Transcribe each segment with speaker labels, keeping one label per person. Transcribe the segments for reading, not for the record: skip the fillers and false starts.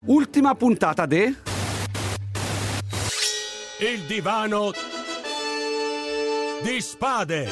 Speaker 1: ultima puntata de...
Speaker 2: Il divano di spade.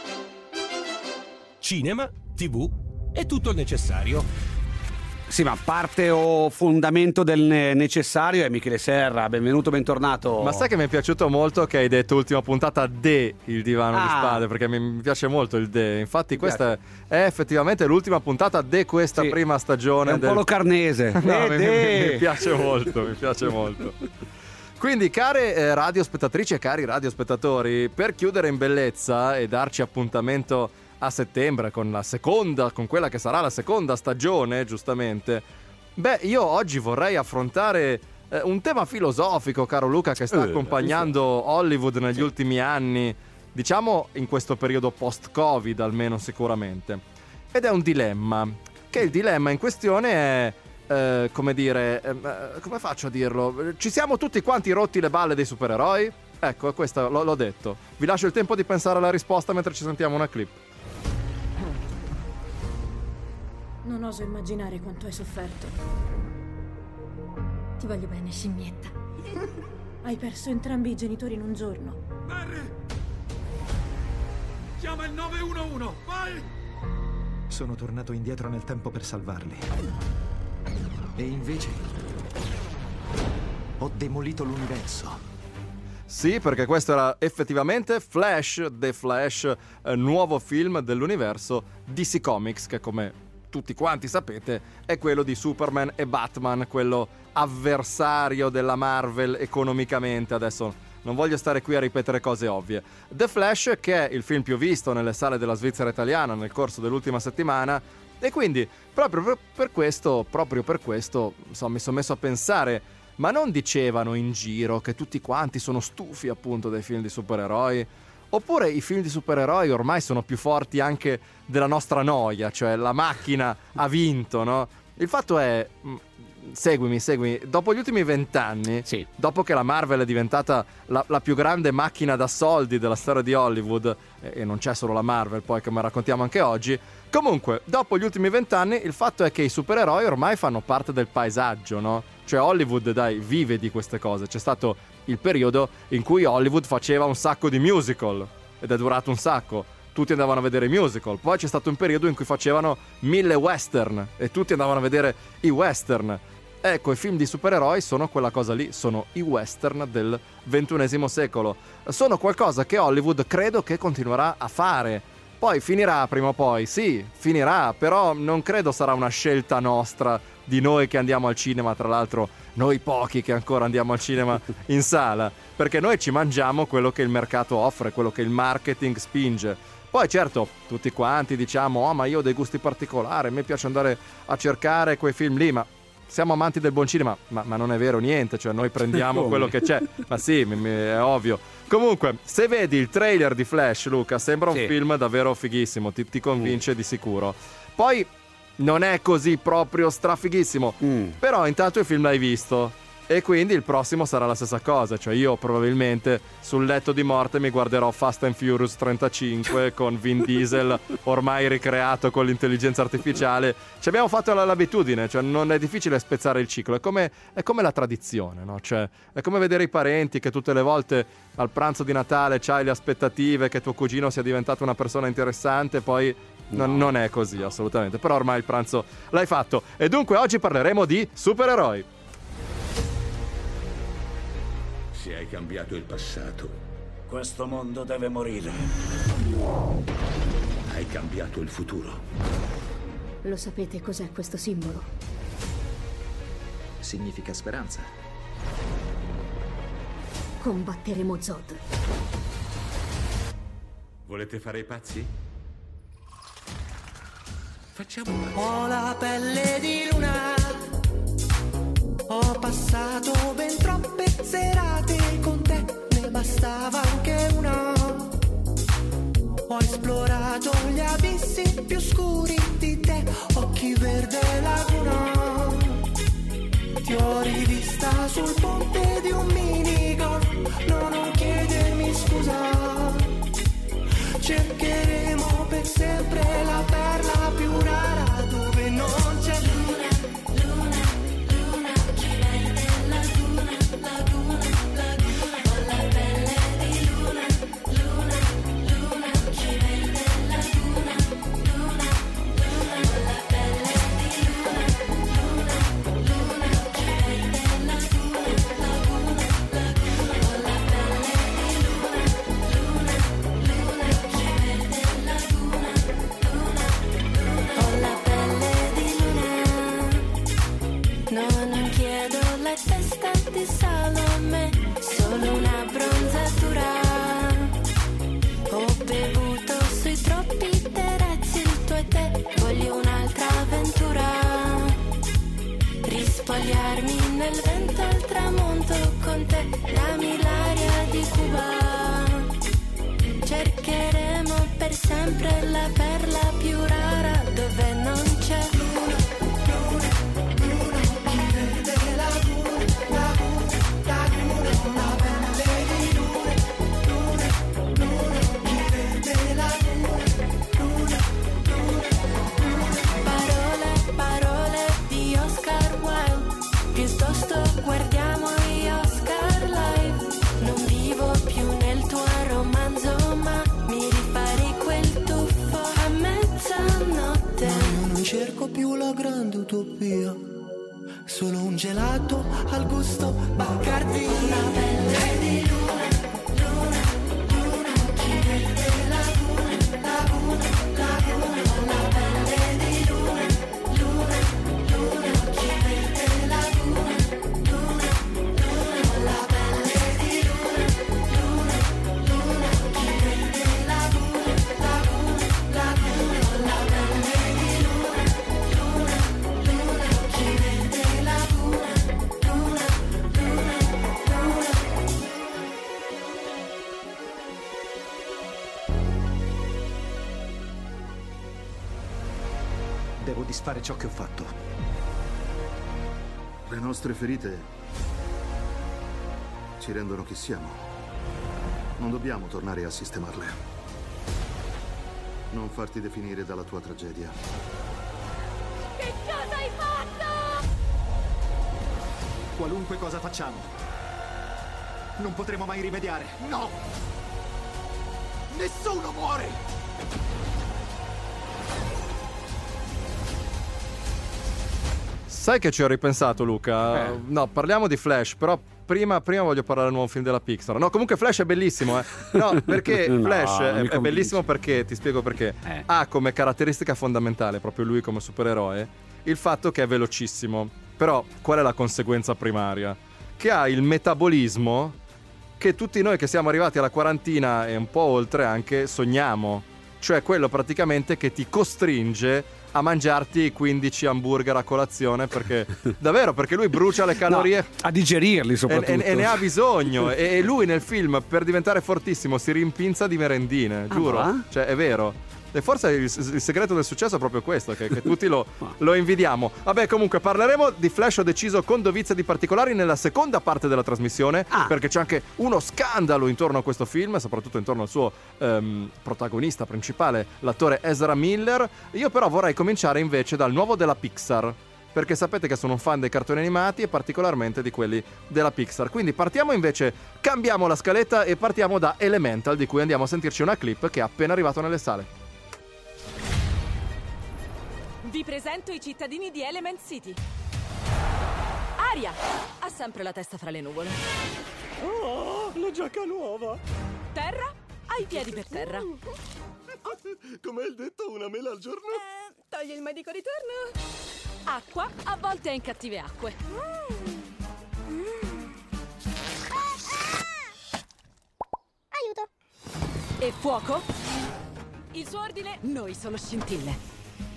Speaker 2: Cinema, TV e tutto il necessario.
Speaker 1: Sì, ma parte o fondamento del necessario è Michele Serra. Benvenuto, bentornato.
Speaker 3: Ma sai che mi è piaciuto molto che hai detto ultima puntata de Il divano di spade, perché mi piace molto il de. Infatti questa è effettivamente l'ultima puntata de questa prima stagione.
Speaker 1: È un po' locarnese.
Speaker 3: No, mi piace molto, mi piace molto. Quindi, care radiospettatrici e cari radiospettatori, per chiudere in bellezza e darci appuntamento a settembre con quella che sarà la seconda stagione, giustamente, io oggi vorrei affrontare un tema filosofico, caro Luca, che sta accompagnando Hollywood negli ultimi anni, diciamo in questo periodo post-Covid almeno sicuramente, ed è un dilemma, che il dilemma in questione è come faccio a dirlo? Ci siamo tutti quanti rotti le balle dei supereroi? Ecco, questo l'ho detto. Vi lascio il tempo di pensare alla risposta mentre ci sentiamo una clip.
Speaker 4: Non oso immaginare quanto hai sofferto. Ti voglio bene, scimmietta. Hai perso entrambi i genitori in un giorno.
Speaker 5: Barry! Chiama il 911, vai!
Speaker 6: Sono tornato indietro nel tempo per salvarli. E invece ho demolito l'universo.
Speaker 3: Sì, perché questo era effettivamente Flash, The Flash, nuovo film dell'universo DC Comics, che come tutti quanti sapete è quello di Superman e Batman, quello avversario della Marvel economicamente. Adesso non voglio stare qui a ripetere cose ovvie. The Flash, che è il film più visto nelle sale della Svizzera italiana nel corso dell'ultima settimana, e quindi proprio per questo insomma, mi sono messo a pensare: ma non dicevano in giro che tutti quanti sono stufi appunto dei film di supereroi? Oppure i film di supereroi ormai sono più forti anche della nostra noia, cioè la macchina ha vinto, no? Il fatto è, seguimi, dopo gli ultimi 20 anni, dopo che la Marvel è diventata la più grande macchina da soldi della storia di Hollywood, e non c'è solo la Marvel poi, come raccontiamo anche oggi, comunque dopo gli ultimi 20 anni il fatto è che i supereroi ormai fanno parte del paesaggio, no? Cioè Hollywood, vive di queste cose. C'è stato il periodo in cui Hollywood faceva un sacco di musical ed è durato un sacco, tutti andavano a vedere i musical. Poi c'è stato un periodo in cui facevano 1000 western e tutti andavano a vedere i western. Ecco, i film di supereroi sono quella cosa lì, sono i western del XXI secolo. Sono qualcosa che Hollywood credo che continuerà a fare. Poi finirà prima o poi, sì, finirà, però non credo sarà una scelta nostra, di noi che andiamo al cinema, tra l'altro noi pochi che ancora andiamo al cinema in sala, perché noi ci mangiamo quello che il mercato offre, quello che il marketing spinge. Poi certo, tutti quanti diciamo: ma io ho dei gusti particolari, a me piace andare a cercare quei film lì, ma siamo amanti del buon cinema, ma non è vero niente, cioè noi prendiamo quello che c'è. Ma sì, è ovvio. Comunque, se vedi il trailer di Flash, Luca, sembra un film davvero fighissimo, ti convince di sicuro. Poi non è così proprio strafighissimo, però intanto il film l'hai visto e quindi il prossimo sarà la stessa cosa. Cioè io probabilmente sul letto di morte mi guarderò Fast and Furious 35 con Vin Diesel ormai ricreato con l'intelligenza artificiale. Ci abbiamo fatto l'abitudine, cioè non è difficile spezzare il ciclo, è come la tradizione, no? Cioè è come vedere i parenti che tutte le volte al pranzo di Natale c'hai le aspettative che tuo cugino sia diventato una persona interessante, poi non è così assolutamente. Però ormai il pranzo l'hai fatto e dunque oggi parleremo di supereroi.
Speaker 7: Se hai cambiato il passato,
Speaker 8: questo mondo deve morire.
Speaker 7: Hai cambiato il futuro.
Speaker 4: Lo sapete cos'è questo simbolo?
Speaker 6: Significa speranza.
Speaker 4: Combatteremo Zod.
Speaker 7: Volete fare i pazzi? Facciamo.
Speaker 9: Ho la pelle di luna. Ho passato ben troppe serate con te, ne bastava anche una. Ho esplorato gli abissi più scuri di te, occhi verde laguna. Ti ho rivista sul ponte di un minigolf, no, non chiedermi scusa. Cercheremo per sempre la perla più rara dove non c'è luna, luna, luna. Non chiedo la testa di Salome, solo una bronzatura. Ho bevuto sui troppi terrazzi il tuo e te, voglio un'altra avventura. Rispogliarmi nel vento al tramonto con te, dammi l'aria di Cuba. Cercheremo per sempre la perla più rara dove non c'è luna, luna, luna, chi vede la luna, la luna, la luna, una pelle di luna, luna, luna, chi vede la luna, luna, luna, luna. Parole, parole di Oscar Wilde, piuttosto guardiamo gli Oscar live. Non vivo più nel tuo romanzo, ma mi ripari quel tuffo a mezzanotte. Io non cerco più la grande utopia, solo un gelato al gusto Bacardi. Una pelle di luna, luna, luna, chi vede la luna, la luna, la luna. Una pelle di luna, luna, luna, chi vede la luna, luna, luna. La pelle di luna, luna, luna, chi vede la luna, la luna, la luna. La pelle di luna, luna, luna, chi vede la luna, luna, luna, luna.
Speaker 6: Devo disfare ciò che ho fatto.
Speaker 10: Le nostre ferite ci rendono chi siamo. Non dobbiamo tornare a sistemarle. Non farti definire dalla tua tragedia.
Speaker 9: Che cosa hai fatto?
Speaker 6: Qualunque cosa facciamo, non potremo mai rimediare. No! Nessuno muore!
Speaker 3: Sai che ci ho ripensato, Luca? No, parliamo di Flash, però prima voglio parlare del nuovo film della Pixar. No, comunque Flash è bellissimo, No, perché Flash è bellissimo perché, ti spiego perché. Ha come caratteristica fondamentale, proprio lui come supereroe, il fatto che è velocissimo. Però qual è la conseguenza primaria? Che ha il metabolismo che tutti noi che siamo arrivati alla quarantina e un po' oltre anche sogniamo. Cioè quello praticamente che ti costringe a mangiarti 15 hamburger a colazione, perché davvero, perché lui brucia le calorie,
Speaker 1: no, a digerirli soprattutto,
Speaker 3: e ne ha bisogno. E lui nel film, per diventare fortissimo, si rimpinza di merendine, giuro. Cioè è vero. E forse il segreto del successo è proprio questo, che tutti lo invidiamo. Vabbè, comunque parleremo di Flash, ho deciso, con dovizia di particolari nella seconda parte della trasmissione, perché c'è anche uno scandalo intorno a questo film, soprattutto intorno al suo protagonista principale, l'attore Ezra Miller. Io però vorrei cominciare invece dal nuovo della Pixar, perché sapete che sono un fan dei cartoni animati e particolarmente di quelli della Pixar. Quindi partiamo invece, cambiamo la scaletta e partiamo da Elemental, di cui andiamo a sentirci una clip che è appena arrivato nelle sale.
Speaker 11: Vi presento i cittadini di Element City. Aria ha sempre la testa fra le nuvole.
Speaker 5: Oh, la giacca nuova.
Speaker 11: Terra ha i piedi per terra.
Speaker 5: Com'è il detto, una mela al giorno?
Speaker 11: Togli il medico di turno. Acqua a volte è in cattive acque.
Speaker 9: Aiuto.
Speaker 11: E fuoco? Il suo ordine, noi sono scintille.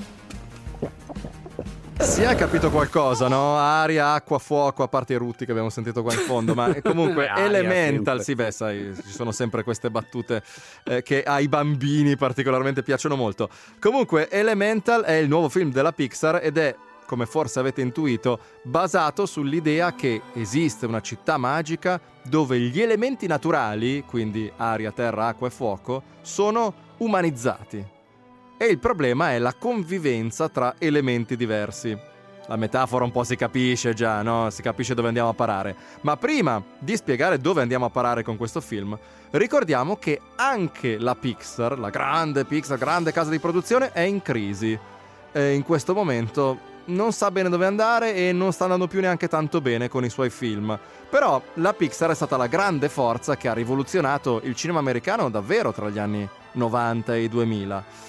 Speaker 3: Si è capito qualcosa, no? Aria, acqua, fuoco, a parte i rutti che abbiamo sentito qua in fondo, ma comunque Elemental, sì, beh, sai, ci sono sempre queste battute che ai bambini particolarmente piacciono molto. Comunque Elemental è il nuovo film della Pixar ed è, come forse avete intuito, basato sull'idea che esiste una città magica dove gli elementi naturali, quindi aria, terra, acqua e fuoco, sono umanizzati. E il problema è la convivenza tra elementi diversi. La metafora un po' si capisce già, no? Si capisce dove andiamo a parare. Ma prima di spiegare dove andiamo a parare con questo film, ricordiamo che anche la Pixar, la grande Pixar, grande casa di produzione, è in crisi. E in questo momento non sa bene dove andare e non sta andando più neanche tanto bene con i suoi film. Però la Pixar è stata la grande forza che ha rivoluzionato il cinema americano davvero tra gli anni 90 e i 2000.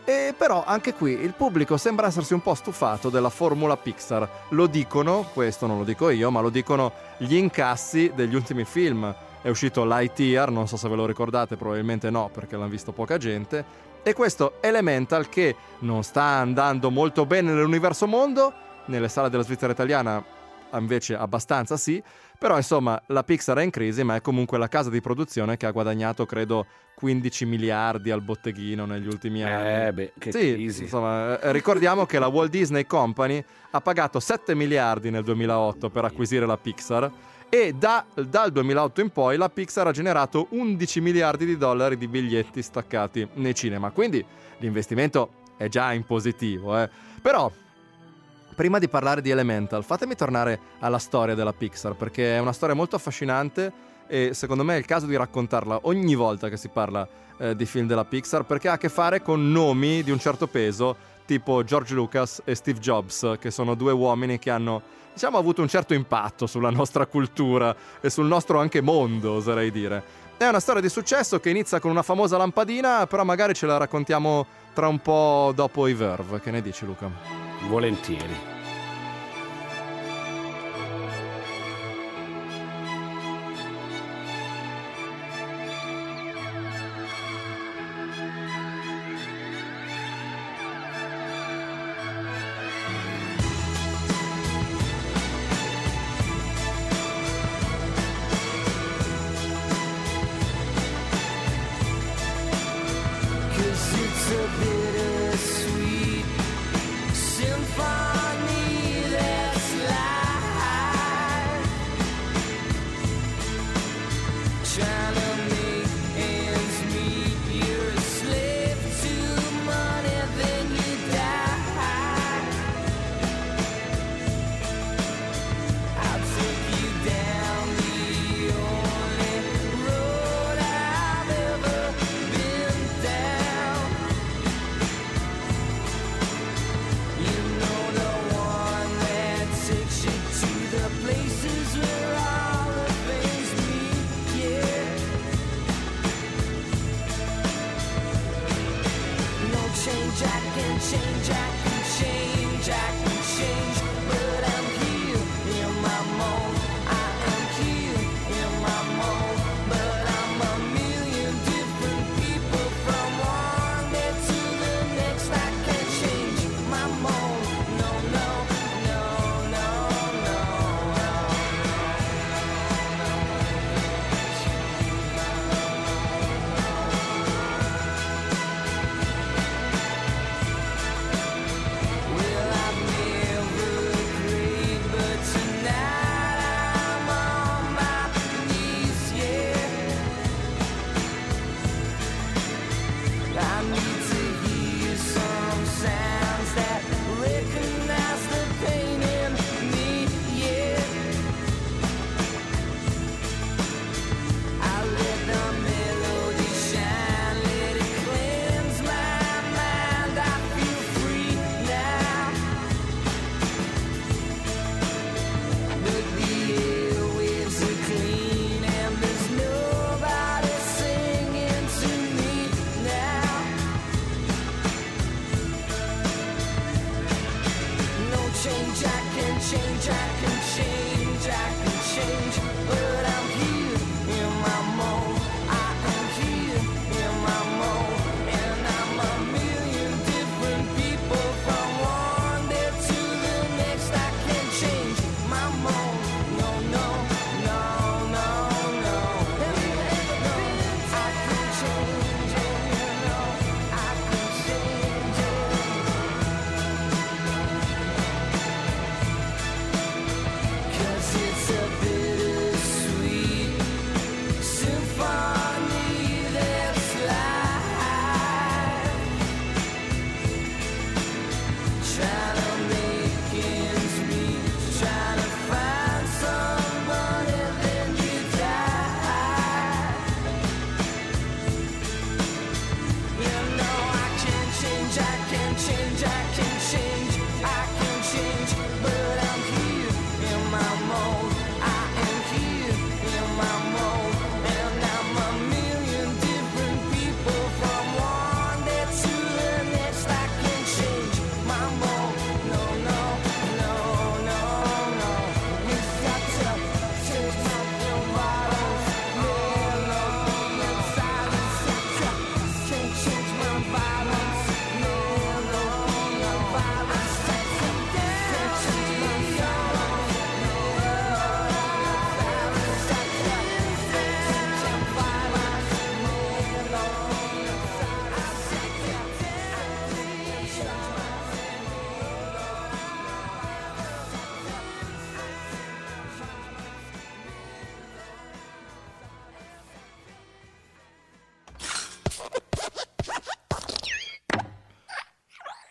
Speaker 3: E però anche qui il pubblico sembra essersi un po' stufato della formula Pixar. Lo dicono, questo non lo dico io, ma lo dicono gli incassi degli ultimi film. È uscito Lightyear, non so se ve lo ricordate, probabilmente no, perché l'hanno visto poca gente. E questo Elemental, che non sta andando molto bene nell'universo mondo, nelle sale della Svizzera italiana invece abbastanza sì, però insomma la Pixar è in crisi, ma è comunque la casa di produzione che ha guadagnato credo 15 miliardi al botteghino negli ultimi anni.
Speaker 1: Che
Speaker 3: sì,
Speaker 1: crisi.
Speaker 3: Insomma, ricordiamo che la Walt Disney Company ha pagato 7 miliardi nel 2008 per acquisire la Pixar, e dal 2008 in poi la Pixar ha generato 11 miliardi di dollari di biglietti staccati nei cinema, quindi l'investimento è già in positivo, Però prima di parlare di Elemental, fatemi tornare alla storia della Pixar, perché è una storia molto affascinante e secondo me è il caso di raccontarla ogni volta che si parla di film della Pixar, perché ha a che fare con nomi di un certo peso, tipo George Lucas e Steve Jobs, che sono due uomini che hanno, diciamo, avuto un certo impatto sulla nostra cultura e sul nostro anche mondo, oserei dire. È una storia di successo che inizia con una famosa lampadina, però magari ce la raccontiamo tra un po' dopo i Verve. Che ne dici, Luca?
Speaker 1: Volentieri.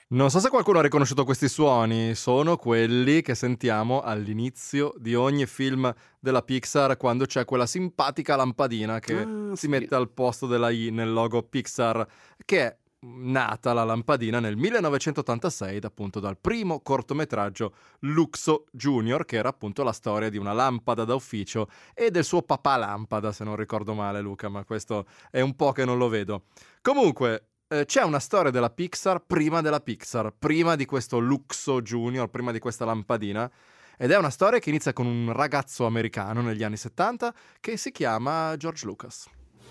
Speaker 3: Non so se qualcuno ha riconosciuto questi suoni, sono quelli che sentiamo all'inizio di ogni film della Pixar quando c'è quella simpatica lampadina che si mette al posto della I nel logo Pixar, che è nata la lampadina nel 1986 appunto dal primo cortometraggio Luxo Junior, che era appunto la storia di una lampada da ufficio e del suo papà lampada, se non ricordo male Luca, ma questo è un po' che non lo vedo. Comunque c'è una storia della Pixar prima della Pixar, prima di questo Luxo Junior, prima di questa lampadina, ed è una storia che inizia con un ragazzo americano negli anni 70 che si chiama George Lucas.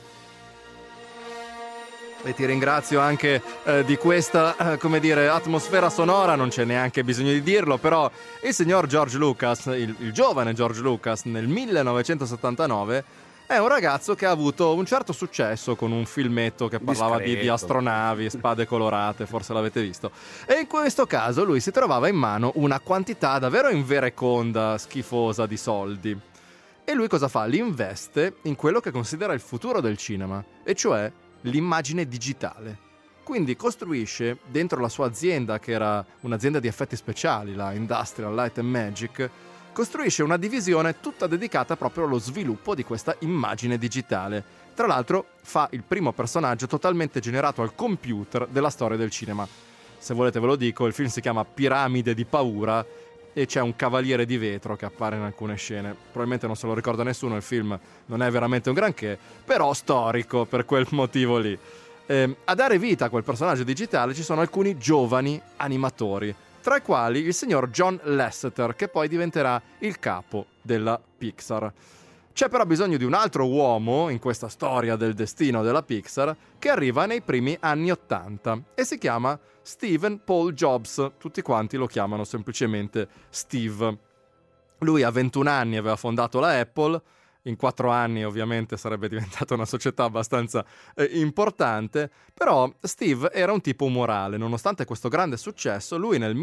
Speaker 3: E ti ringrazio anche di questa, come dire, atmosfera sonora, non c'è neanche bisogno di dirlo, però il signor George Lucas, il giovane George Lucas, nel 1979 è un ragazzo che ha avuto un certo successo con un filmetto che parlava di astronavi, spade colorate, forse l'avete visto. E in questo caso lui si trovava in mano una quantità davvero invereconda, schifosa di soldi. E lui cosa fa? Li investe in quello che considera il futuro del cinema, e cioè l'immagine digitale. Quindi costruisce dentro la sua azienda, che era un'azienda di effetti speciali, la Industrial Light and Magic, costruisce una divisione tutta dedicata proprio allo sviluppo di questa immagine digitale. Tra l'altro fa il primo personaggio totalmente generato al computer della storia del cinema. Se volete ve lo dico, il film si chiama Piramide di paura e c'è un cavaliere di vetro che appare in alcune scene. Probabilmente non se lo ricorda nessuno, il film non è veramente un granché, però storico per quel motivo lì. A dare vita a quel personaggio digitale ci sono alcuni giovani animatori, tra i quali il signor John Lasseter, che poi diventerà il capo della Pixar. C'è però bisogno di un altro uomo in questa storia del destino della Pixar che arriva nei primi anni '80 e si chiama Stephen Paul Jobs. Tutti quanti lo chiamano semplicemente Steve. Lui a 21 anni aveva fondato la Apple. In 4 anni ovviamente sarebbe diventata una società abbastanza importante, però Steve era un tipo umorale. Nonostante questo grande successo, lui nel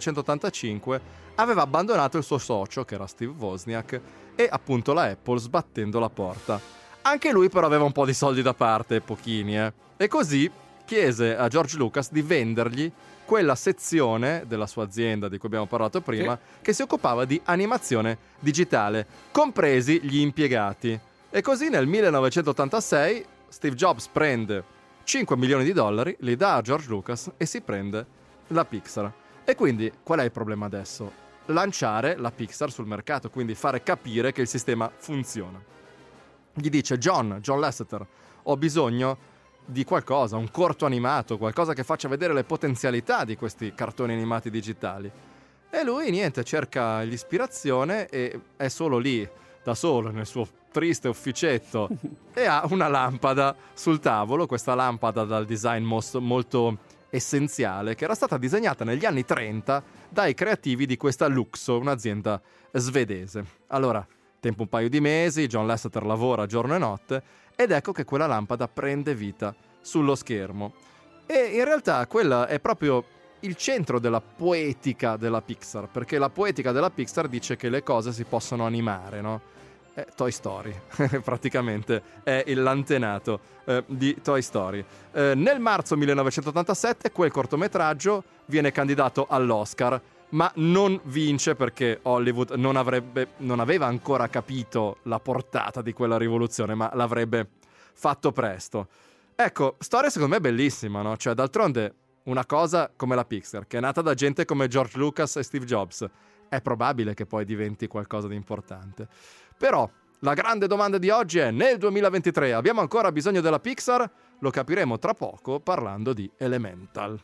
Speaker 3: 1985 aveva abbandonato il suo socio, che era Steve Wozniak, e appunto la Apple, sbattendo la porta. Anche lui però aveva un po' di soldi da parte, pochini, e così chiese a George Lucas di vendergli quella sezione della sua azienda di cui abbiamo parlato prima, che si occupava di animazione digitale, compresi gli impiegati. E così nel 1986 Steve Jobs prende $5 milioni, li dà a George Lucas e si prende la Pixar. E quindi qual è il problema adesso? Lanciare la Pixar sul mercato, quindi fare capire che il sistema funziona. Gli dice John Lasseter, ho bisogno di qualcosa, un corto animato, qualcosa che faccia vedere le potenzialità di questi cartoni animati digitali. E lui niente, cerca l'ispirazione e è solo lì, da solo, nel suo triste ufficetto e ha una lampada sul tavolo, questa lampada dal design molto essenziale, che era stata disegnata negli anni 30 dai creativi di questa Luxo, un'azienda svedese. Allora, tempo un paio di mesi, John Lasseter lavora giorno e notte ed ecco che quella lampada prende vita sullo schermo. E in realtà quella è proprio il centro della poetica della Pixar, perché la poetica della Pixar dice che le cose si possono animare, no? Toy Story, praticamente è l'antenato di Toy Story. Nel marzo 1987 quel cortometraggio viene candidato all'Oscar, ma non vince perché Hollywood non aveva ancora capito la portata di quella rivoluzione, ma l'avrebbe fatto presto. Ecco, storia secondo me bellissima, no? Cioè, d'altronde, una cosa come la Pixar, che è nata da gente come George Lucas e Steve Jobs, è probabile che poi diventi qualcosa di importante. Però, la grande domanda di oggi è, nel 2023 abbiamo ancora bisogno della Pixar? Lo capiremo tra poco parlando di Elemental.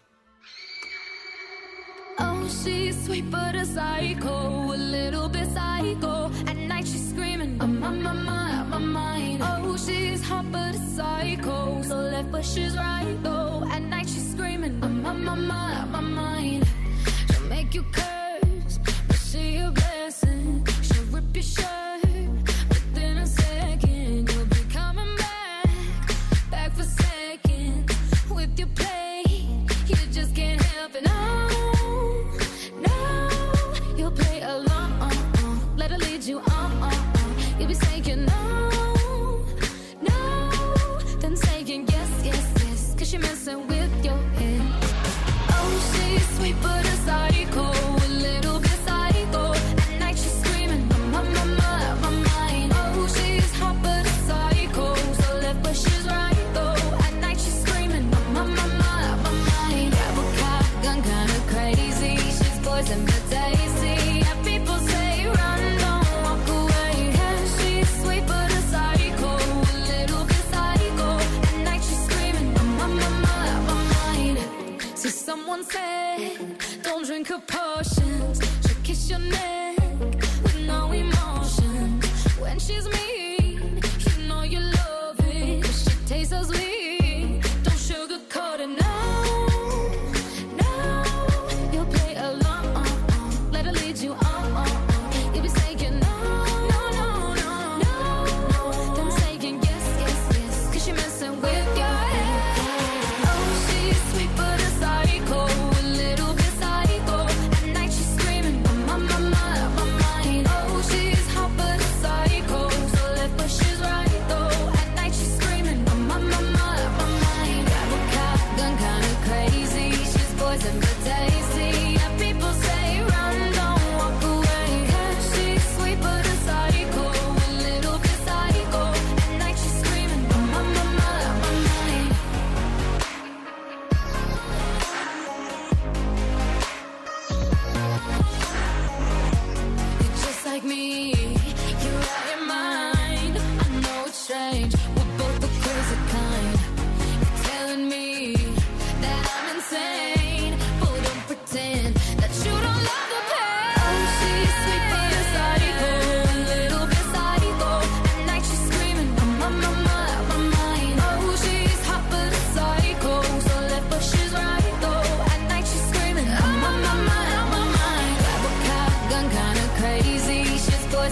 Speaker 12: Oh, she's sweet but a psycho, a little bit psycho. At night she's screaming, I'm on my mind. Oh, she's hot but a psycho, so left but she's right though. At night she's screaming, I'm on my mind. She'll make you curse, but she a blessing. She'll rip your shirt, within a second you'll be coming back for seconds with your play. You just can't help it. No. You you'll be saying no, then saying yes, 'cause you're messing with your head. Oh, she's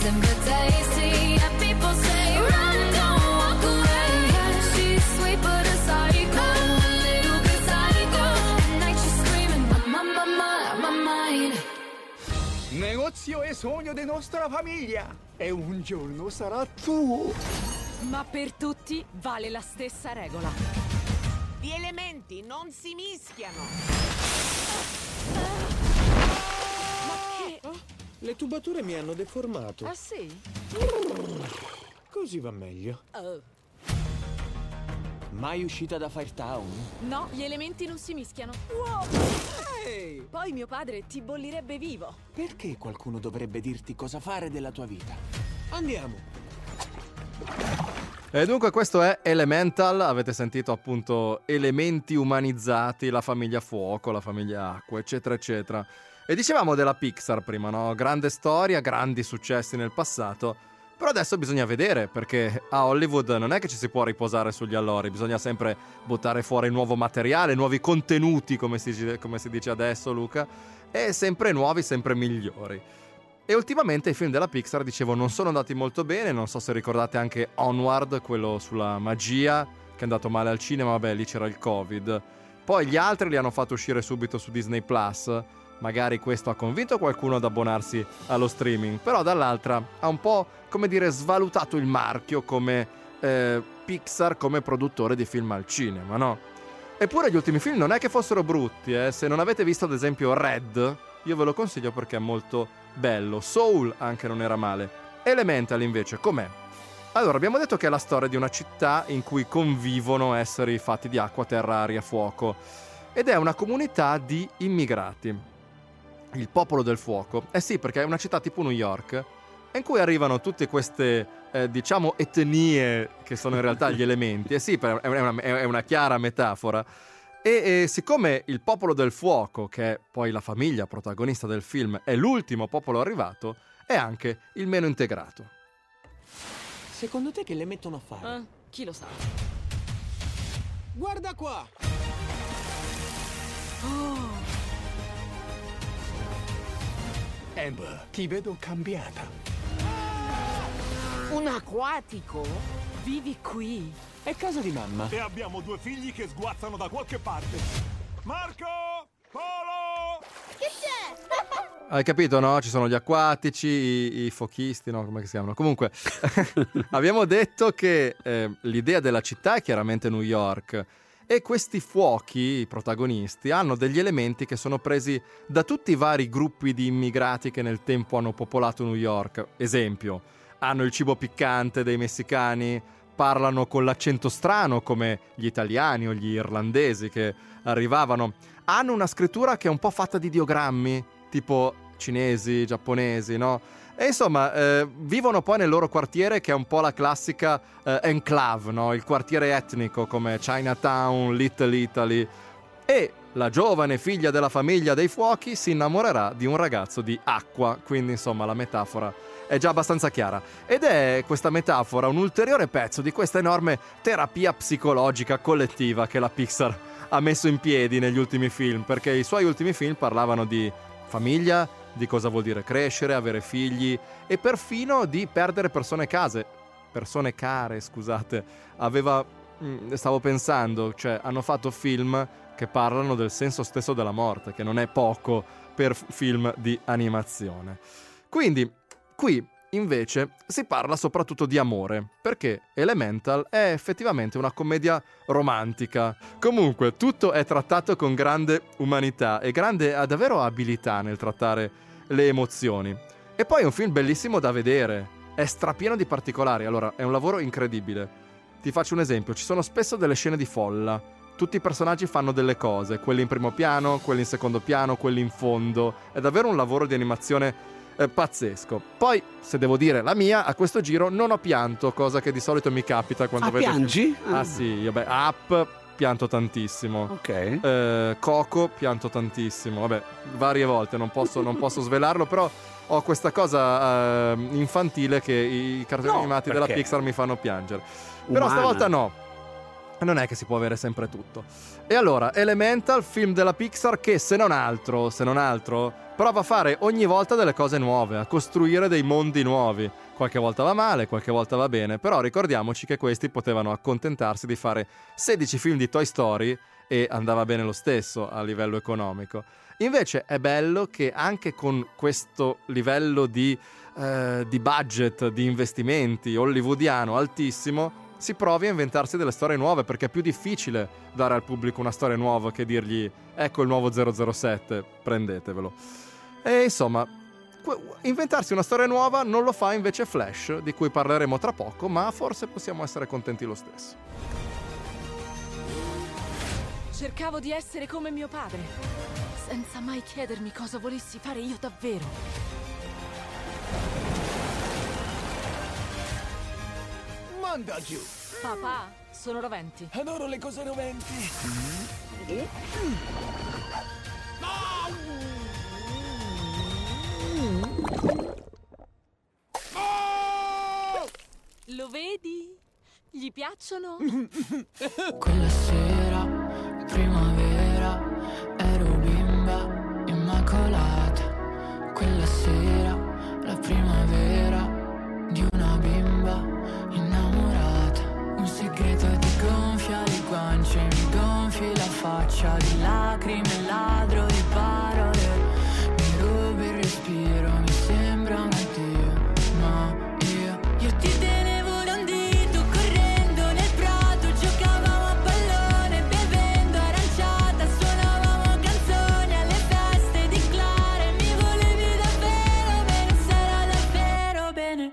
Speaker 12: nothing but tasty. Yeah, people say run, don't walk away. Yeah, she's sweet but a psycho, a little bit psycho. At night she's screaming, my mind.
Speaker 13: Negozio e sogno di nostra famiglia, e un giorno sarà tuo.
Speaker 11: Ma per tutti vale la stessa regola.
Speaker 14: Gli elementi non si mischiano.
Speaker 11: Ma che...
Speaker 15: Le tubature mi hanno deformato.
Speaker 11: Ah sì?
Speaker 15: Così va meglio.
Speaker 11: Oh.
Speaker 15: Mai uscita da Firetown?
Speaker 11: No, gli elementi non si mischiano. Wow.
Speaker 15: Ehi!
Speaker 11: Poi mio padre ti bollirebbe vivo.
Speaker 15: Perché qualcuno dovrebbe dirti cosa fare della tua vita? Andiamo!
Speaker 3: E dunque questo è Elemental, avete sentito appunto elementi umanizzati, la famiglia fuoco, la famiglia acqua, eccetera eccetera. E dicevamo della Pixar prima, no? Grande storia, grandi successi nel passato, però adesso bisogna vedere, perché a Hollywood non è che ci si può riposare sugli allori, bisogna sempre buttare fuori nuovo materiale, nuovi contenuti, come si dice adesso, Luca, e sempre nuovi, sempre migliori. E ultimamente i film della Pixar, dicevo, non sono andati molto bene. Non so se ricordate anche Onward, quello sulla magia, che è andato male al cinema, vabbè, lì c'era il Covid. Poi gli altri li hanno fatto uscire subito su Disney Plus. Magari questo ha convinto qualcuno ad abbonarsi allo streaming, però dall'altra ha un po', come dire, svalutato il marchio come Pixar, come produttore di film al cinema, no? Eppure gli ultimi film non è che fossero brutti, Se non avete visto ad esempio Red, io ve lo consiglio perché è molto bello. Soul anche non era male. Elemental invece com'è? Allora, abbiamo detto che è la storia di una città in cui convivono esseri fatti di acqua, terra, aria, fuoco, ed è una comunità di immigrati, il popolo del fuoco. Eh sì, perché è una città tipo New York in cui arrivano tutte queste diciamo etnie che sono in realtà gli elementi. Sì, è una chiara metafora. E siccome il popolo del fuoco, che è poi la famiglia protagonista del film, è l'ultimo popolo arrivato, è anche il meno integrato.
Speaker 15: Secondo te che le mettono a fare?
Speaker 11: Chi lo sa?
Speaker 15: Guarda qua!
Speaker 11: Oh.
Speaker 13: Amber, ti vedo cambiata.
Speaker 14: Un acquatico?
Speaker 11: Vivi qui?
Speaker 15: È casa di mamma.
Speaker 5: E abbiamo 2 figli che sguazzano da qualche parte. Marco! Polo!
Speaker 12: Che c'è?
Speaker 3: Hai capito, no? Ci sono gli acquatici, i fochisti, no? Come si chiamano? Comunque, abbiamo detto che l'idea della città è chiaramente New York. E questi fuochi, i protagonisti, hanno degli elementi che sono presi da tutti i vari gruppi di immigrati che nel tempo hanno popolato New York. Esempio, hanno il cibo piccante dei messicani, parlano con l'accento strano come gli italiani o gli irlandesi che arrivavano. Hanno una scrittura che è un po' fatta di ideogrammi, tipo cinesi, giapponesi, no? E insomma, vivono poi nel loro quartiere che è un po' la classica enclave, no? Il quartiere etnico come Chinatown, Little Italy. E la giovane figlia della famiglia dei fuochi si innamorerà di un ragazzo di acqua, quindi insomma la metafora è già abbastanza chiara. Ed è questa metafora un ulteriore pezzo di questa enorme terapia psicologica collettiva che la Pixar ha messo in piedi negli ultimi film, perché i suoi ultimi film parlavano di famiglia, di cosa vuol dire crescere, avere figli e perfino di perdere persone care, scusate. Stavo pensando, cioè hanno fatto film che parlano del senso stesso della morte, che non è poco per film di animazione. Quindi qui invece si parla soprattutto di amore, perché Elemental è effettivamente una commedia romantica. Comunque tutto è trattato con grande umanità e grande davvero abilità nel trattare le emozioni. E poi è un film bellissimo da vedere, è strapieno di particolari. Allora, è un lavoro incredibile. Ti faccio un esempio, ci sono spesso delle scene di folla, tutti i personaggi fanno delle cose, quelli in primo piano, quelli in secondo piano, quelli in fondo. È davvero un lavoro di animazione pazzesco. Poi, se devo dire la mia, a questo giro non ho pianto, cosa che di solito mi capita quando vedo...
Speaker 1: piangi?
Speaker 3: Ah sì, vabbè, Up pianto tantissimo.
Speaker 1: Ok.
Speaker 3: Coco pianto tantissimo. Vabbè, varie volte, non posso svelarlo, però ho questa cosa infantile che i cartoni animati della Pixar mi fanno piangere. Però stavolta no. non è che si può avere sempre tutto. E allora, Elemental, film della Pixar che se non altro, prova a fare ogni volta delle cose nuove, a costruire dei mondi nuovi. Qualche volta va male, qualche volta va bene, però ricordiamoci che questi potevano accontentarsi di fare 16 film di Toy Story e andava bene lo stesso a livello economico. Invece è bello che anche con questo livello di budget, di investimenti hollywoodiano altissimo, si provi a inventarsi delle storie nuove, perché è più difficile dare al pubblico una storia nuova che dirgli ecco il nuovo 007, prendetevelo. E insomma, inventarsi una storia nuova non lo fa invece Flash, di cui parleremo tra poco, ma forse possiamo essere contenti lo stesso.
Speaker 11: Cercavo di essere come mio padre, senza mai chiedermi cosa volessi fare io davvero.
Speaker 13: Manda giù.
Speaker 11: Papà, sono roventi.
Speaker 13: Adoro le cose roventi.
Speaker 11: Lo vedi? Gli piacciono?
Speaker 16: Quella sera, primavera, ero bimba immacolata. Quella sera, la primavera di una bimba innamorata. Un segreto ti gonfia le guance, mi gonfi la faccia di lacrime, ladro di parole. Mi rubi il respiro, mi sembra un addio, ma io ti tenevo da un dito, correndo nel prato, giocavamo a pallone, bevendo aranciata, suonavamo canzoni alle feste di Clara. Mi volevi davvero bene, sarà davvero bene.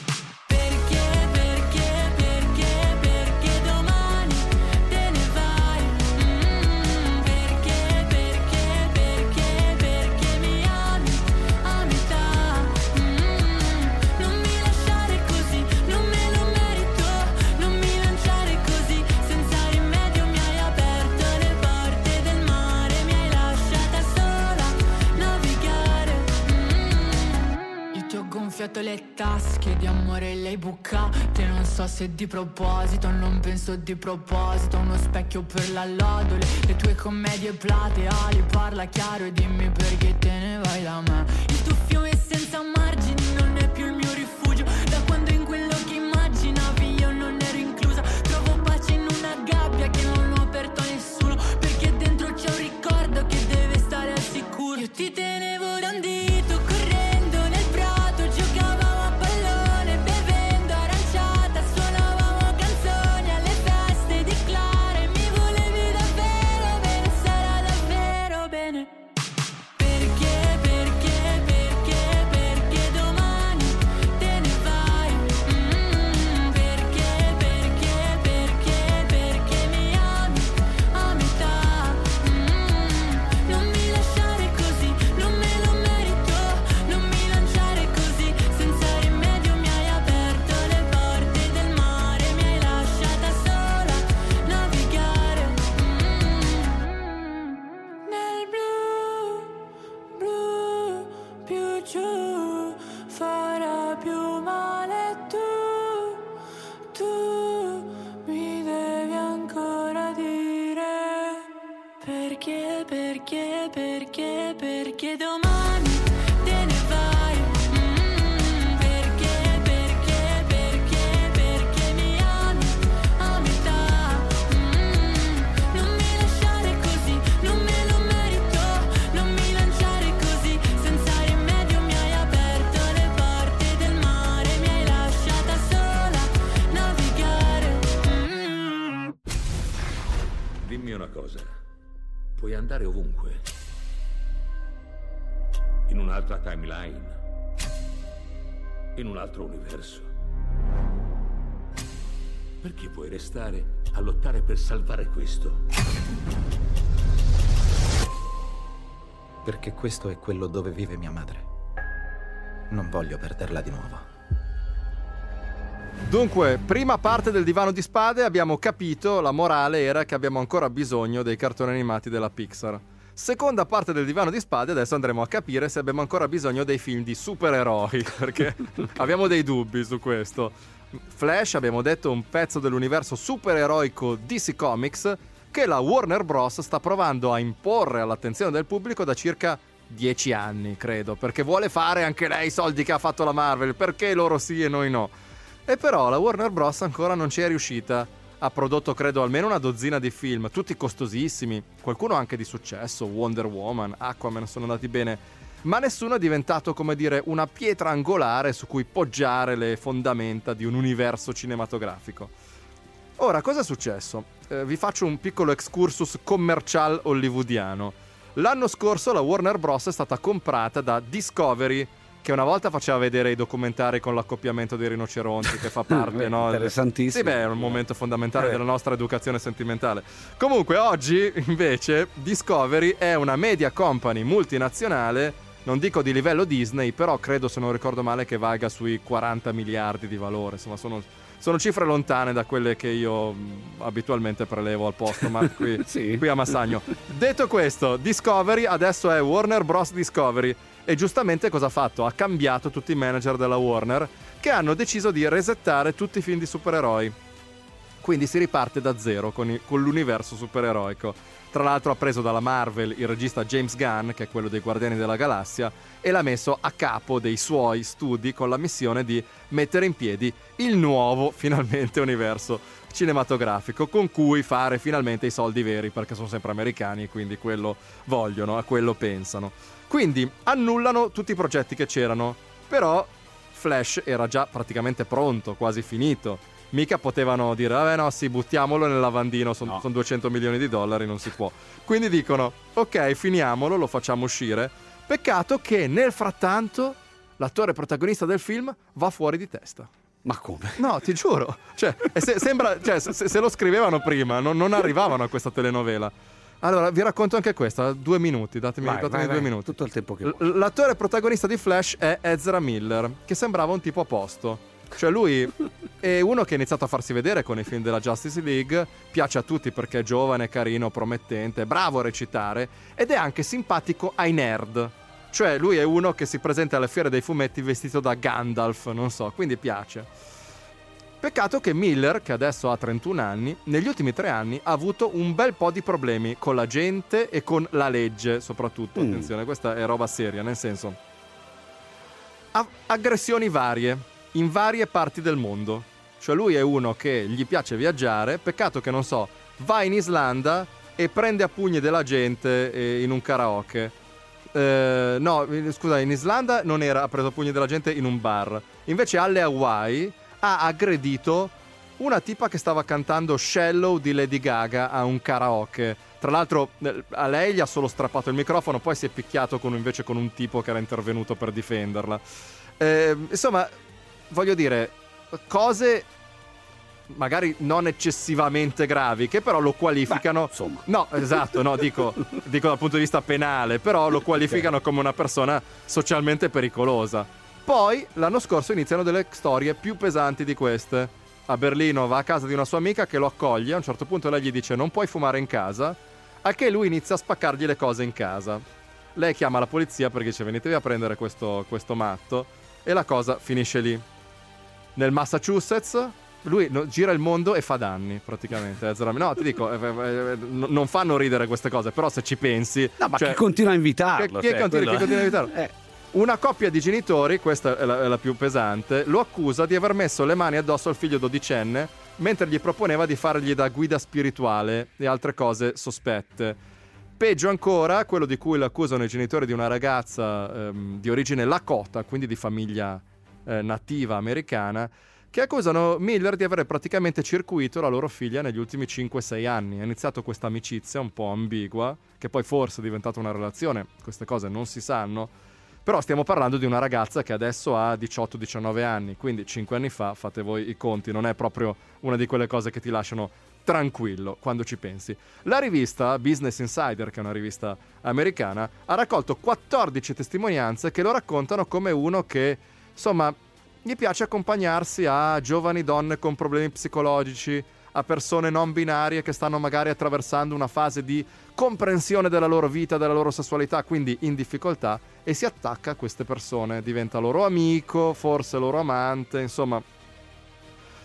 Speaker 16: Le tasche di amore le hai bucate, non so se di proposito, non penso di proposito. Uno specchio per la lodole, le tue commedie plateali. Parla chiaro e dimmi perché te ne vai da me. Il tuo fiume senza margini non è più il mio rifugio. Da quando in quello che immaginavi io non ero inclusa. Trovo pace in una gabbia che non ho aperto a nessuno, perché dentro c'è un ricordo che deve stare al sicuro. Io ti tenevo da un dito, correndo nel prato, giocavamo a pallone, bevendo aranciata, suonavamo canzoni alle feste di Clara. E mi volevi davvero bene, sarà davvero bene. Perché, perché, perché, perché domani te ne vai? Perché, perché, perché, perché mi ami a metà. Non mi lasciare così, non me lo merito. Non mi lanciare così, senza rimedio mi hai aperto le porte del mare. Mi hai lasciata sola navigare nel blu, blu, più giù farà più male. Tu mi devi ancora dire perché, perché, perché, perché domani te ne vai. Perché, perché, perché, perché mi ami a metà. Non mi lasciare così, non me lo merito. Non mi lanciare così, senza rimedio mi hai aperto le porte del mare. Mi hai lasciata sola navigare.
Speaker 7: Dimmi una cosa. Puoi andare ovunque. In un'altra timeline. In un altro universo. Perché vuoi restare a lottare per salvare questo?
Speaker 6: Perché questo è quello dove vive mia madre. Non voglio perderla di nuovo.
Speaker 3: Dunque, prima parte del Divano di Spade abbiamo capito, la morale era che abbiamo ancora bisogno dei cartoni animati della Pixar. Seconda parte del Divano di Spade, adesso andremo a capire se abbiamo ancora bisogno dei film di supereroi, perché abbiamo dei dubbi su questo. Flash, abbiamo detto, un pezzo dell'universo supereroico DC Comics che la Warner Bros. Sta provando a imporre all'attenzione del pubblico da circa 10 anni, credo, perché vuole fare anche lei i soldi che ha fatto la Marvel, perché loro sì e noi no. E però la Warner Bros. Ancora non ci è riuscita. Ha prodotto, credo, almeno una dozzina di film, tutti costosissimi, qualcuno anche di successo, Wonder Woman, Aquaman, sono andati bene, ma nessuno è diventato, come dire, una pietra angolare su cui poggiare le fondamenta di un universo cinematografico. Ora, cosa è successo? Vi faccio un piccolo excursus commercial hollywoodiano. L'anno scorso la Warner Bros. È stata comprata da Discovery, che una volta faceva vedere i documentari con l'accoppiamento dei rinoceronti, che fa parte, no?
Speaker 1: Interessantissimo.
Speaker 3: Sì, beh, è un momento fondamentale della nostra educazione sentimentale. Comunque, oggi, invece, Discovery è una media company multinazionale, non dico di livello Disney, però credo, se non ricordo male, che valga sui 40 miliardi di valore. Insomma, sono cifre lontane da quelle che io abitualmente prelevo al posto, ma qui, sì, qui a Massagno. Detto questo, Discovery adesso è Warner Bros. Discovery. E giustamente cosa ha fatto? Ha cambiato tutti i manager della Warner, che hanno deciso di resettare tutti i film di supereroi. Quindi si riparte da zero con l'universo supereroico. Tra l'altro ha preso dalla Marvel il regista James Gunn, che è quello dei Guardiani della Galassia, e l'ha messo a capo dei suoi studi con la missione di mettere in piedi il nuovo, finalmente, universo cinematografico, con cui fare finalmente i soldi veri, perché sono sempre americani, quindi quello vogliono, a quello pensano. Quindi annullano tutti i progetti che c'erano, però Flash era già praticamente pronto, quasi finito. Mica potevano dire, vabbè no, sì, buttiamolo nel lavandino, sono $200 milioni, non si può. Quindi dicono, ok, finiamolo, lo facciamo uscire. Peccato che nel frattanto l'attore protagonista del film va fuori di testa.
Speaker 1: Ma come?
Speaker 3: No, ti giuro. Cioè, sembra, cioè, se lo scrivevano prima, non arrivavano a questa telenovela. Allora, vi racconto anche questa, 2 minuti, datemi 2 minuti.
Speaker 1: Tutto il tempo che vuoi.
Speaker 3: L'attore protagonista di Flash è Ezra Miller, che sembrava un tipo a posto. Cioè lui è uno che ha iniziato a farsi vedere con i film della Justice League, piace a tutti perché è giovane, carino, promettente, bravo a recitare, ed è anche simpatico ai nerd. Cioè lui è uno che si presenta alle fiere dei fumetti vestito da Gandalf, non so, quindi piace. Peccato che Miller, che adesso ha 31 anni, negli ultimi 3 anni ha avuto un bel po' di problemi con la gente e con la legge, soprattutto. Attenzione, questa è roba seria, nel senso, aggressioni varie in varie parti del mondo. Cioè lui è uno che gli piace viaggiare, peccato che, non so, va in Islanda e prende a pugni della gente in un karaoke. No, scusa, in Islanda non era, ha preso a pugni della gente in un bar. Invece alle Hawaii ha aggredito una tipa che stava cantando Shallow di Lady Gaga a un karaoke. Tra l'altro a lei gli ha solo strappato il microfono, poi si è picchiato invece con un tipo che era intervenuto per difenderla. Insomma, voglio dire, cose magari non eccessivamente gravi, che però lo qualificano.
Speaker 1: Beh, insomma.
Speaker 3: No, esatto, no, dico dal punto di vista penale, però lo qualificano come una persona socialmente pericolosa. Poi l'anno scorso iniziano delle storie più pesanti di queste. A Berlino va a casa di una sua amica che lo accoglie, a un certo punto lei gli dice non puoi fumare in casa, a che lui inizia a spaccargli le cose in casa. Lei chiama la polizia perché dice venitevi a prendere questo matto, e la cosa finisce lì. Nel Massachusetts lui gira il mondo e fa danni praticamente. No, ti dico, non fanno ridere queste cose, però se ci pensi,
Speaker 1: no, ma chi continua a invitarlo?
Speaker 3: Chi continua a invitarlo? Una coppia di genitori, questa è la più pesante, lo accusa di aver messo le mani addosso al figlio 12enne mentre gli proponeva di fargli da guida spirituale e altre cose sospette. Peggio ancora, quello di cui lo accusano i genitori di una ragazza di origine Lakota, quindi di famiglia nativa americana, che accusano Miller di aver praticamente circuito la loro figlia negli ultimi 5-6 anni. È iniziato questa amicizia un po' ambigua, che poi forse è diventata una relazione, queste cose non si sanno. Però stiamo parlando di una ragazza che adesso ha 18-19 anni, quindi 5 anni fa, fate voi i conti, non è proprio una di quelle cose che ti lasciano tranquillo quando ci pensi. La rivista Business Insider, che è una rivista americana, ha raccolto 14 testimonianze che lo raccontano come uno che, insomma, gli piace accompagnarsi a giovani donne con problemi psicologici, a persone non binarie che stanno magari attraversando una fase di comprensione della loro vita, della loro sessualità, quindi in difficoltà, e si attacca a queste persone, diventa loro amico, forse loro amante, insomma.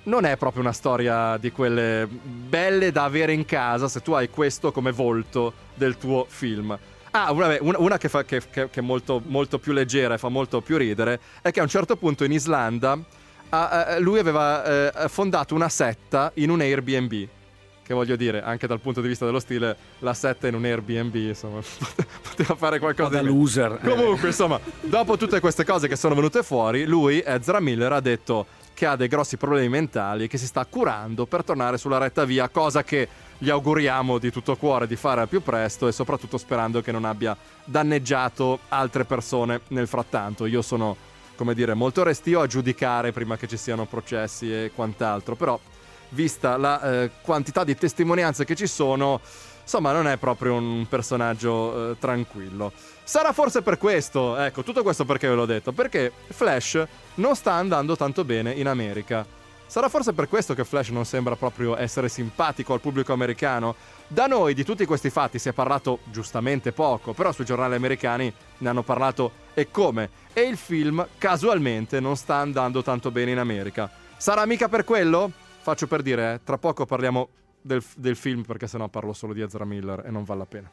Speaker 3: non è proprio una storia di quelle belle da avere in casa se tu hai questo come volto del tuo film. Una che è molto, molto più leggera e fa molto più ridere è che a un certo punto in Islanda lui aveva fondato una setta in un Airbnb. Che voglio dire, anche dal punto di vista dello stile, la setta in un Airbnb, insomma, poteva fare qualcosa
Speaker 1: da loser.
Speaker 3: Comunque, insomma, dopo tutte queste cose che sono venute fuori, lui, Ezra Miller, ha detto che ha dei grossi problemi mentali e che si sta curando per tornare sulla retta via, cosa che gli auguriamo di tutto cuore di fare al più presto, e soprattutto sperando che non abbia danneggiato altre persone nel frattanto. Io sono, come dire, molto restio a giudicare prima che ci siano processi e quant'altro, però vista la quantità di testimonianze che ci sono, insomma, non è proprio un personaggio tranquillo. Sarà forse per questo, ecco, tutto questo perché ve l'ho detto, perché Flash non sta andando tanto bene in America. Sarà forse per questo che Flash non sembra proprio essere simpatico al pubblico americano. Da noi di tutti questi fatti si è parlato giustamente poco, però sui giornali americani ne hanno parlato e come. E il film casualmente non sta andando tanto bene in America. Sarà mica per quello? Faccio per dire, tra poco parliamo del film, perché sennò parlo solo di Ezra Miller e non vale la pena.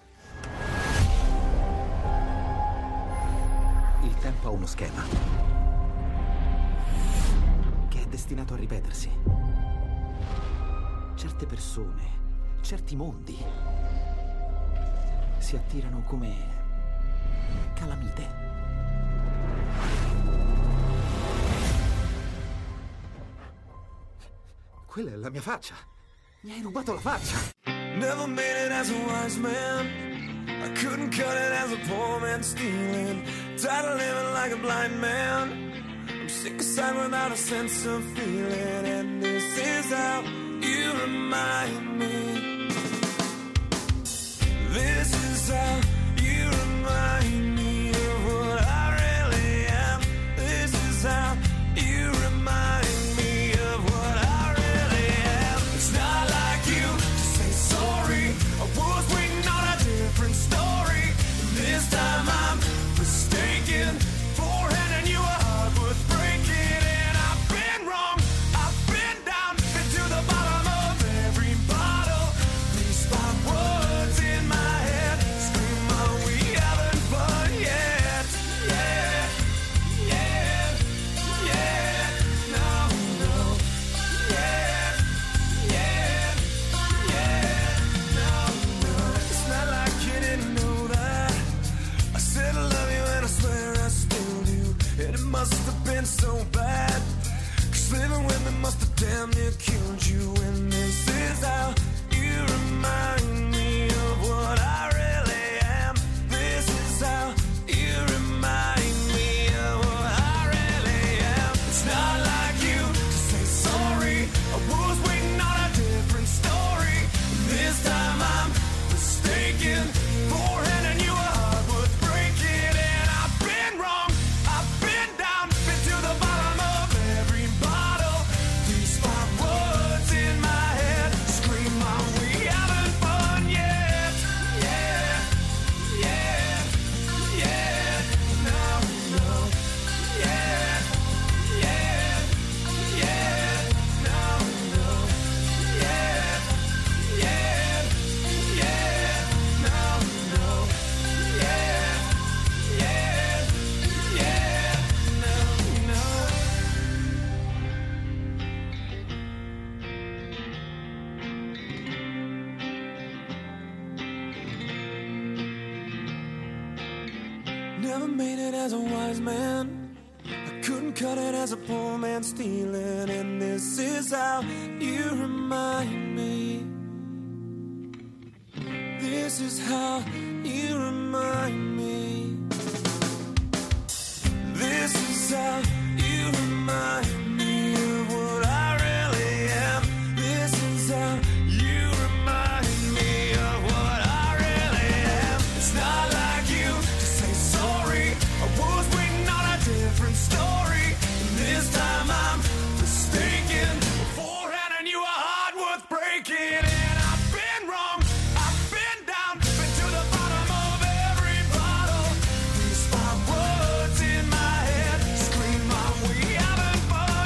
Speaker 6: Il tempo ha uno schema che è destinato a ripetersi. Certe persone, certi mondi si attirano come calamite. Quella è la mia faccia. Mi hai rubato la faccia.
Speaker 9: Never made it as a wise man. I couldn't cut it as a poor man stealing. Tired of living like a blind man. I'm sick aside without a sense of feeling. And this is how you remind me. This is how you remind me of what I really am. This is how you remind me of what I really am. It's not like you to say sorry. I was waiting on a different story. This time I'm mistaken for handing you a heart worth breaking. And I've been wrong, I've been down, been to the bottom of every bottle. These five words in my head scream, are we having fun yet? Yeah, yeah, yeah, no, no, yeah, yeah, yeah, no, no. It's not like you didn't know that. I said I love you and I swear I still do. And it must have been so bad, 'cause living with me must have damn near killed you. And this is how you remind me of what I really am. This is how you remind me of what I really am. It's not like you to say sorry. I was waiting on a different story. This time I'm mistaken for handing you a heart worth breaking. And I've been wrong, I've been down, been to the bottom of every bottle. These five words in my head scream, are we having fun yet? Yeah, yeah, yeah, no, no, yeah, yeah, yeah, no, no, yeah, yeah, yeah, no, no, yeah, yeah, yeah, no, no. Never made it as a wise man. I couldn't cut it as a poor man stealing. And this is how you remind me. This is how you remind me. This is how you remind me of what I really am. This is how you remind me of what I really am. It's not like you to say sorry. I was waiting on a different story. And this time I'm mistaken for handing you a heart worth breaking. And I've been wrong, I've been down, been to the bottom of every bottle. These five words in my head scream, are we having fun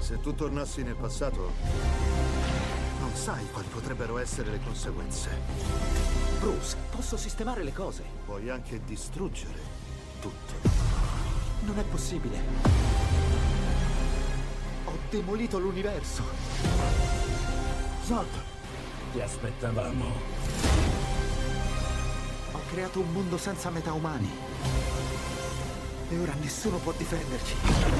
Speaker 10: Se tu tornassi nel passato, non sai quali potrebbero essere le conseguenze.
Speaker 15: Bruce, posso sistemare le cose.
Speaker 10: Puoi anche distruggere tutto.
Speaker 15: Non è possibile. Ho demolito l'universo.
Speaker 10: Zod,
Speaker 7: Ti aspettavamo.
Speaker 15: Ho creato un mondo senza metaumani. E ora nessuno può difenderci.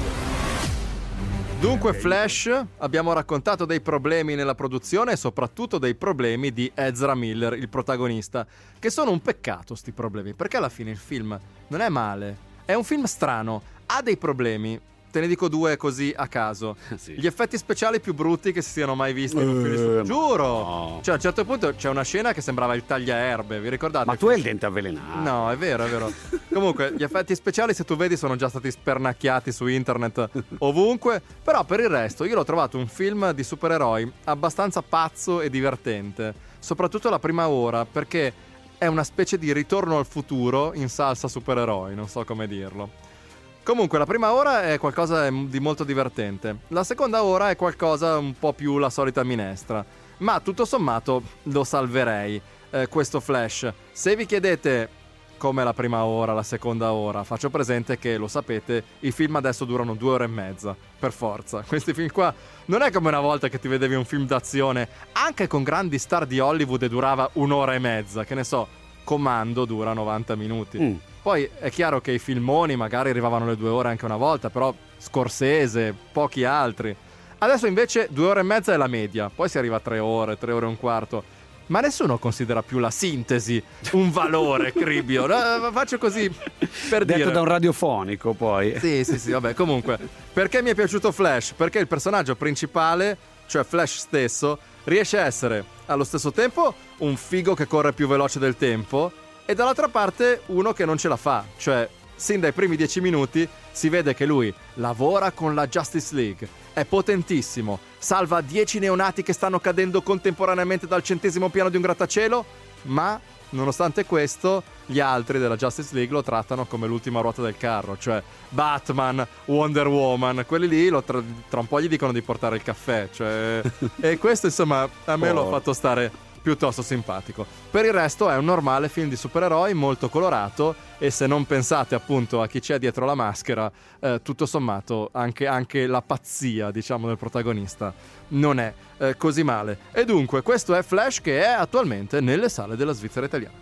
Speaker 3: Dunque Flash, abbiamo raccontato dei problemi nella produzione e soprattutto dei problemi di Ezra Miller, il protagonista, che sono un peccato sti problemi, perché alla fine il film non è male, è un film strano, ha dei problemi, te ne dico due così a caso.
Speaker 1: Sì.
Speaker 3: Gli effetti speciali più brutti che si siano mai visti in un film. Giuro!
Speaker 1: No.
Speaker 3: Cioè a un certo punto c'è una scena che sembrava il tagliaerbe, vi ricordate?
Speaker 1: Ma tu hai il dente avvelenato.
Speaker 3: No, è vero, è vero. Comunque, gli effetti speciali, se tu vedi, sono già stati spernacchiati su internet ovunque. Però per il resto, io l'ho trovato un film di supereroi abbastanza pazzo e divertente. Soprattutto la prima ora, perché è una specie di ritorno al futuro in salsa supereroi, non so come dirlo. Comunque, la prima ora è qualcosa di molto divertente. La seconda ora è qualcosa un po' più la solita minestra. Ma tutto sommato lo salverei, questo Flash. Se vi chiedete come la prima ora, la seconda ora, faccio presente che, lo sapete, i film adesso durano 2 ore e mezza, per forza. Questi film qua non è come una volta che ti vedevi un film d'azione, anche con grandi star di Hollywood, e durava 1 ora e mezza, che ne so, Comando dura 90 minuti. Poi è chiaro che i filmoni magari arrivavano alle 2 ore anche una volta, però Scorsese, pochi altri. Adesso invece 2 ore e mezza è la media, poi si arriva a 3 ore e un quarto. Ma nessuno considera più la sintesi un valore, Cribio. Faccio così per dire.
Speaker 1: Detto da un radiofonico, poi.
Speaker 3: Sì, vabbè, comunque. Perché mi è piaciuto Flash? Perché il personaggio principale, cioè Flash stesso, riesce a essere allo stesso tempo un figo che corre più veloce del tempo e dall'altra parte uno che non ce la fa. Cioè, sin dai primi 10 minuti si vede che lui lavora con la Justice League, è potentissimo, salva 10 neonati che stanno cadendo contemporaneamente dal 100° piano di un grattacielo, ma nonostante questo gli altri della Justice League lo trattano come l'ultima ruota del carro, cioè Batman, Wonder Woman, quelli lì tra un po' gli dicono di portare il caffè, cioè... e questo insomma a me l'ha fatto stare piuttosto simpatico. Per il resto è un normale film di supereroi molto colorato, e se non pensate appunto a chi c'è dietro la maschera, tutto sommato anche la pazzia, diciamo, del protagonista non è così male. E dunque questo è Flash, che è attualmente nelle sale della Svizzera italiana.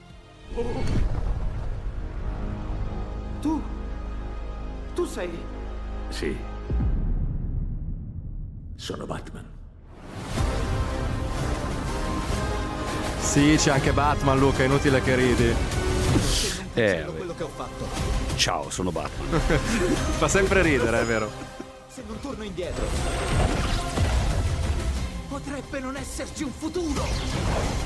Speaker 15: Tu sei...
Speaker 7: Sì. Sono Batman.
Speaker 3: Sì, c'è anche Batman, Luca, è inutile che ridi.
Speaker 15: quello che ho fatto.
Speaker 1: Ciao, sono Batman.
Speaker 3: Fa sempre ridere, è vero.
Speaker 15: Se non torno indietro, potrebbe non esserci un futuro.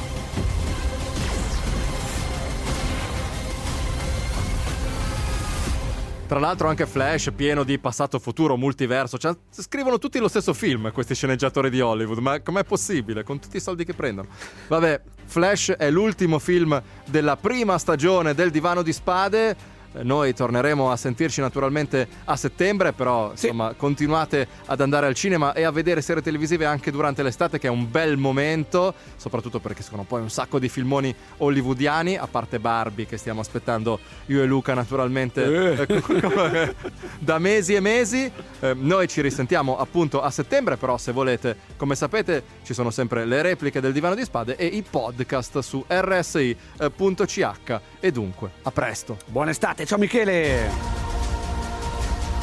Speaker 3: Tra l'altro anche Flash, pieno di passato, futuro, multiverso, cioè, scrivono tutti lo stesso film questi sceneggiatori di Hollywood, ma com'è possibile con tutti i soldi che prendono? Vabbè, Flash è l'ultimo film della prima stagione del Divano di Spade. Noi torneremo a sentirci naturalmente a settembre, però insomma continuate ad andare al cinema e a vedere serie televisive anche durante l'estate, che è un bel momento, soprattutto perché sono poi un sacco di filmoni hollywoodiani, a parte Barbie che stiamo aspettando io e Luca naturalmente da mesi e mesi. Noi ci risentiamo appunto a settembre, però se volete, come sapete, ci sono sempre le repliche del Divano di Spade e i podcast su rsi.ch. e dunque a presto,
Speaker 1: buona estate. Ciao Michele!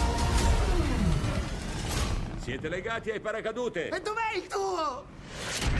Speaker 7: Siete legati ai paracadute?
Speaker 15: E dov'è il tuo?